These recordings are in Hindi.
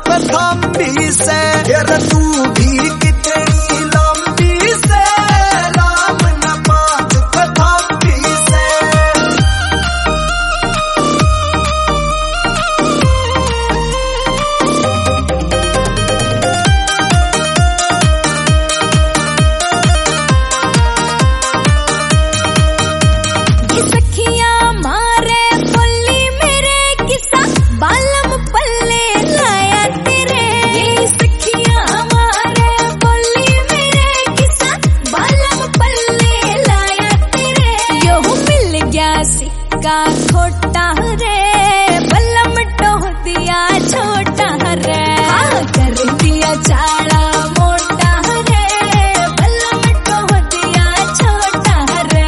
पथाम्बी से, फिर तू भी कितनी लंबी से, राम न पाँच पथाम्बी से। सिक्का खोटा रे बल्लम टोह दिया छोटा रे, कर दिया चाड़ा मोटा रे बल्लम टोह दिया छोटा रे।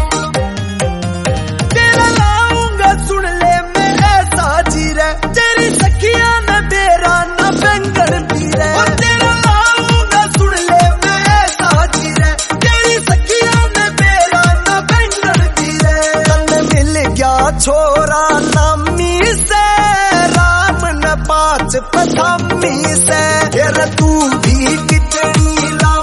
तेरा लाऊंगा सुन ले मैं ऐसा जी रे, तेरी सखिया न तेरा न बैंगन भी रे। तेरा लाऊंगा सुन ले मैं ऐसा जी रे, तेरी सखिया न तेरा न बैंगन भी रे। तन मिल गया छोरा नामी से, राम न पाँच पथाम्बी से, फिर तू भी कितनी